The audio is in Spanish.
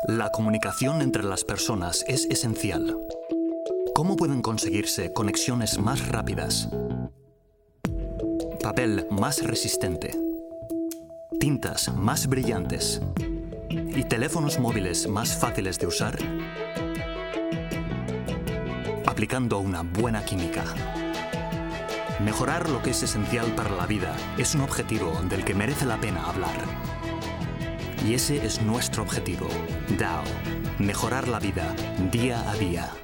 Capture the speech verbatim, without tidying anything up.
La comunicación entre las personas es esencial. ¿Cómo pueden conseguirse conexiones más rápidas? Papel más resistente. Tintas más brillantes. ¿Y teléfonos móviles más fáciles de usar? Aplicando una buena química. Mejorar lo que es esencial para la vida es un objetivo del que merece la pena hablar. Y ese es nuestro objetivo. Dow. Mejorar la vida día a día.